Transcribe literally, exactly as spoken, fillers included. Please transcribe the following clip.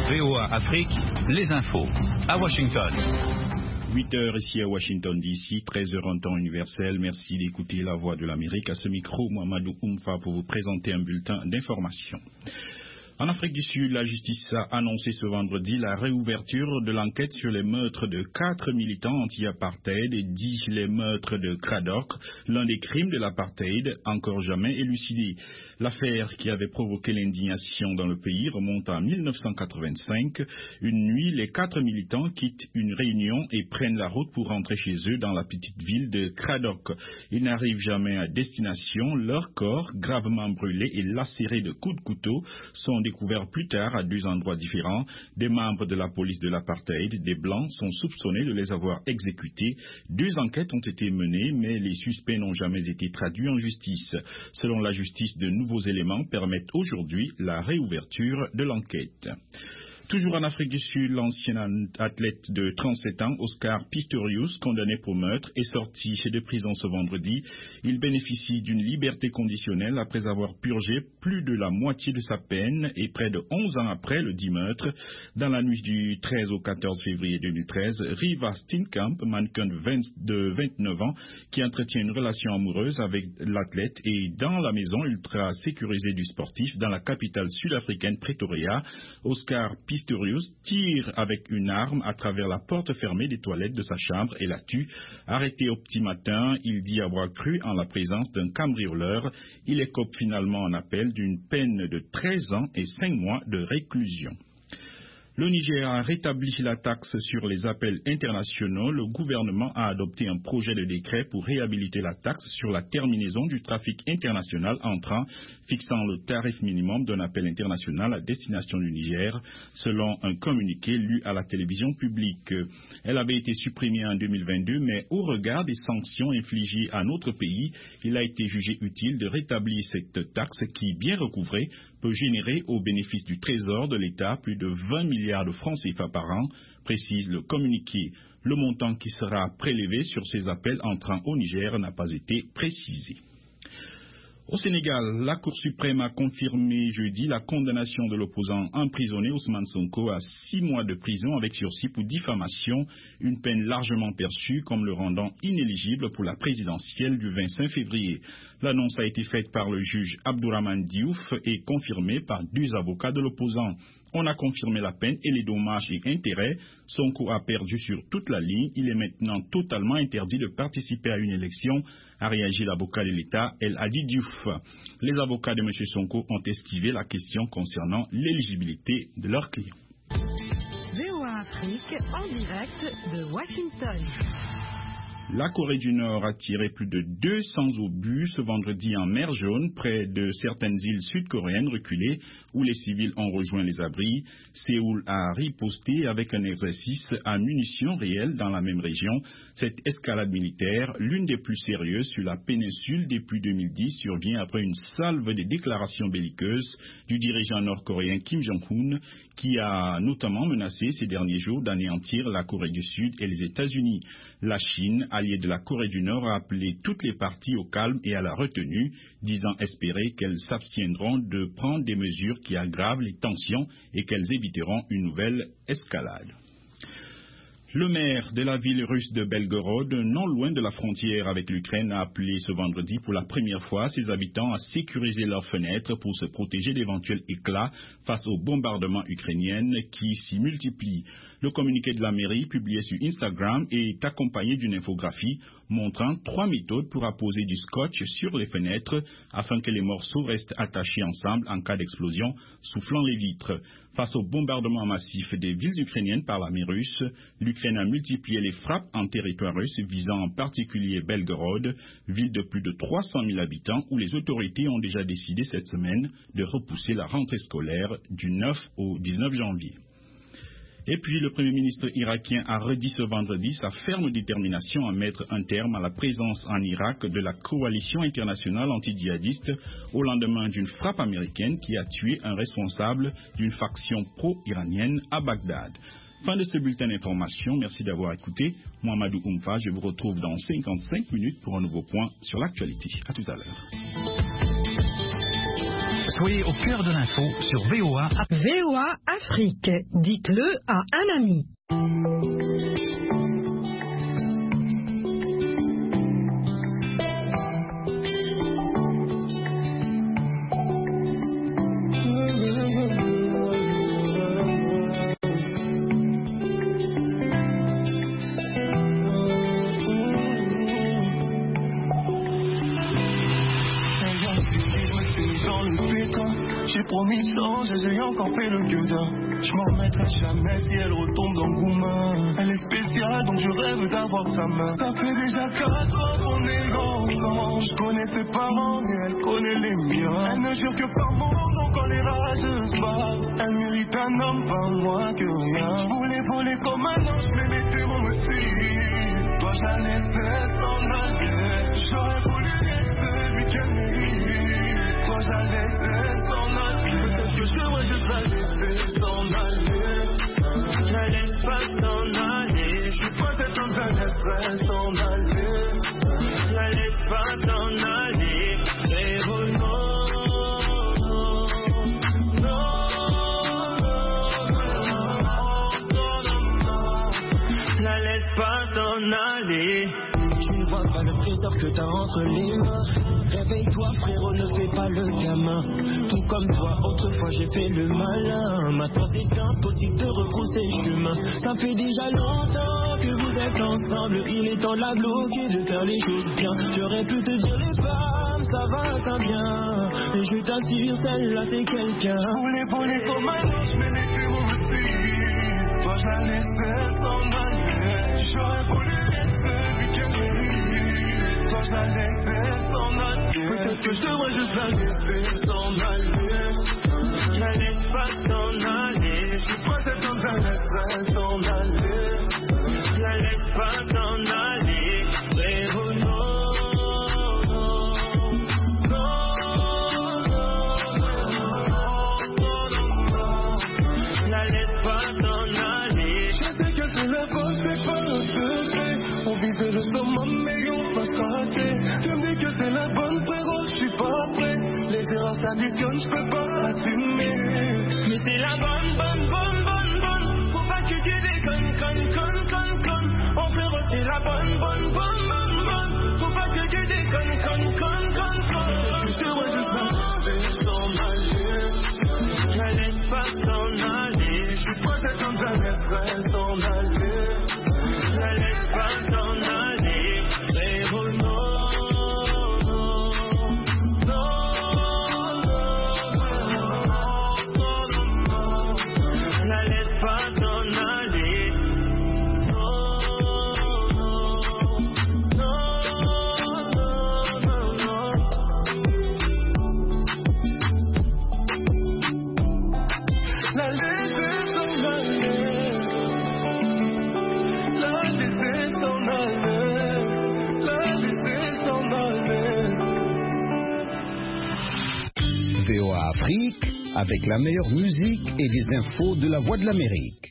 V O A Afrique, les infos, à Washington. huit heures ici à Washington D C, treize heures en temps universel. Merci d'écouter la voix de l'Amérique. À ce micro, Mohamedou Oumfa pour vous présenter un bulletin d'information. En Afrique du Sud, la justice a annoncé ce vendredi la réouverture de l'enquête sur les meurtres de quatre militants anti-apartheid et dit les meurtres de Cradock, l'un des crimes de l'apartheid encore jamais élucidé. L'affaire qui avait provoqué l'indignation dans le pays remonte à mille neuf cent quatre-vingt-cinq. Une nuit, les quatre militants quittent une réunion et prennent la route pour rentrer chez eux dans la petite ville de Cradock. Ils n'arrivent jamais à destination. Leurs corps, gravement brûlés et lacérés de coups de couteau, sont découverts plus tard à deux endroits différents. Des membres de la police de l'apartheid, des Blancs, sont soupçonnés de les avoir exécutés. Deux enquêtes ont été menées, mais les suspects n'ont jamais été traduits en justice. Selon la justice, de nouveaux éléments permettent aujourd'hui la réouverture de l'enquête. Toujours en Afrique du Sud, l'ancien athlète de trente-sept ans, Oscar Pistorius, condamné pour meurtre, est sorti de prison ce vendredi. Il bénéficie d'une liberté conditionnelle après avoir purgé plus de la moitié de sa peine et près de onze ans après le dit meurtre. Dans la nuit du treize au quatorze février deux mille treize, Riva Steenkamp, mannequin de vingt-neuf ans, qui entretient une relation amoureuse avec l'athlète, est dans la maison ultra sécurisée du sportif dans la capitale sud-africaine Pretoria. Oscar Pistorius tire avec une arme à travers la porte fermée des toilettes de sa chambre et la tue. Arrêté au petit matin, il dit avoir cru en la présence d'un cambrioleur. Il écope finalement en appel d'une peine de treize ans et cinq mois de réclusion. Le Niger a rétabli la taxe sur les appels internationaux. Le gouvernement a adopté un projet de décret pour réhabiliter la taxe sur la terminaison du trafic international entrant, fixant le tarif minimum d'un appel international à destination du Niger, selon un communiqué lu à la télévision publique. Elle avait été supprimée en deux mille vingt-deux, mais au regard des sanctions infligées à notre pays, il a été jugé utile de rétablir cette taxe qui, bien recouvrée, peut générer au bénéfice du Trésor de l'État plus de vingt milliards de francs C F A par an, précise le communiqué. Le montant qui sera prélevé sur ces appels entrant au Niger n'a pas été précisé. Au Sénégal, la Cour suprême a confirmé jeudi la condamnation de l'opposant emprisonné Ousmane Sonko à six mois de prison avec sursis pour diffamation, une peine largement perçue comme le rendant inéligible pour la présidentielle du vingt-cinq février. L'annonce a été faite par le juge Abdourahmane Diouf et confirmée par deux avocats de l'opposant. On a confirmé la peine et les dommages et intérêts. Sonko a perdu sur toute la ligne. Il est maintenant totalement interdit de participer à une élection, a réagi l'avocat de l'État, El Hadi Diouf. Les avocats de M. Sonko ont esquivé la question concernant l'éligibilité de leurs clients. V O A Afrique en direct de Washington. La Corée du Nord a tiré plus de deux cents obus ce vendredi en mer Jaune, près de certaines îles sud-coréennes reculées où les civils ont rejoint les abris. Séoul a riposté avec un exercice à munitions réelles dans la même région. Cette escalade militaire, l'une des plus sérieuses sur la péninsule depuis deux mille dix, survient après une salve de déclarations belliqueuses du dirigeant nord-coréen Kim Jong-un, qui a notamment menacé ces derniers jours d'anéantir la Corée du Sud et les États-Unis. La Chine, alliée de la Corée du Nord, a appelé toutes les parties au calme et à la retenue, disant espérer qu'elles s'abstiendront de prendre des mesures qui aggravent les tensions et qu'elles éviteront une nouvelle escalade. Le maire de la ville russe de Belgorod, non loin de la frontière avec l'Ukraine, a appelé ce vendredi pour la première fois ses habitants à sécuriser leurs fenêtres pour se protéger d'éventuels éclats face aux bombardements ukrainiens qui s'y multiplient. Le communiqué de la mairie, publié sur Instagram, est accompagné d'une infographie montrant trois méthodes pour apposer du scotch sur les fenêtres afin que les morceaux restent attachés ensemble en cas d'explosion, soufflant les vitres. Face au bombardement massif des villes ukrainiennes par l'armée russe, l'Ukraine a multiplié les frappes en territoire russe visant en particulier Belgorod, ville de plus de trois cent mille habitants où les autorités ont déjà décidé cette semaine de repousser la rentrée scolaire du neuf au dix-neuf janvier. Et puis, le Premier ministre irakien a redit ce vendredi sa ferme détermination à mettre un terme à la présence en Irak de la coalition internationale antidjihadiste au lendemain d'une frappe américaine qui a tué un responsable d'une faction pro-iranienne à Bagdad. Fin de ce bulletin d'information. Merci d'avoir écouté. Mohamedou Oumfa, je vous retrouve dans cinquante-cinq minutes pour un nouveau point sur l'actualité. À tout à l'heure. Soyez au cœur de l'info sur V O A. V O A Afrique. Dites-le à un ami. J'ai promis de changer, j'ai encore fait le gueudin. Je m'en remettrai jamais si elle retombe dans le gourmand. Elle est spéciale donc je rêve d'avoir sa main. Ça fait déjà quatre ans qu'on est ensemble. Je connais ses parents et elle connaît les miens. Elle ne jure que par mon nom quand les rages se battent. Elle mérite un homme, pas moins que rien. Je voulais voler comme un ange mais mettez mon motif. Toi j'allais s'en aller. J'aurais voulu être celui qu'elle mérite. Toi j'allais s'en aller. Peut-être que je devrais juste la laisser s'en aller. Je la laisse pas s'en aller. Je suis pas cette homme, je la laisserai s'en aller. Je la laisse pas s'en aller. Mais oh non, non, non, non, non. Je la laisse pas s'en aller. Tu ne vois pas le trésor que t'as entre les mains. Réveille-toi frérot, ne fais pas le gamin. Tout comme toi, autrefois j'ai fait le malin. Maintenant c'est impossible de repousser chemin. Ça fait déjà longtemps que vous êtes ensemble. Il est temps de la bloquer, de faire les choses bien. J'aurais pu te dire les femmes, ça va, ça bien. Et je t'assure, celle-là c'est quelqu'un. Vous les volez comme un ange, mais mettez mon aussi. Toi j'allais faire s'en aller. J'aurais voulu être celui qu'elle mérite. Toi j'allais faire s'en aller. Peut-être que je devrais juste la laisser s'en aller. Je la laisse pas s'en aller. Je suis pas cette homme, je la laisserai s'en aller. Je la laisse pas s'en aller. Mais oh non, non, non, non, non. Je la laisse pas s'en aller. Je sais que c'est la faute, c'est pas le secret. On visait le summum mais on va se rater. Tu me dis que c'est la bonne frérot, je suis pas prêt. Les erreurs s'additionnent, je peux pas assumer. Mais c'est la bonne, bonne, bonne, bonne, bonne. Faut pas que tu déconnes, conne, conne, conne, conne. Oh frérot, c'est la bonne, bonne, bonne, bonne, bonne. Faut pas que tu déconnes, conne, conne, conne, conne. Je devrais juste la laisser s'en aller. Je la laisse pas s'en aller. Je suis pas cette homme, je la laisserai s'en aller. Je la laisse pas s'en aller. Mais oh non. V O A Afrique, avec la meilleure musique et les infos de la Voix de l'Amérique.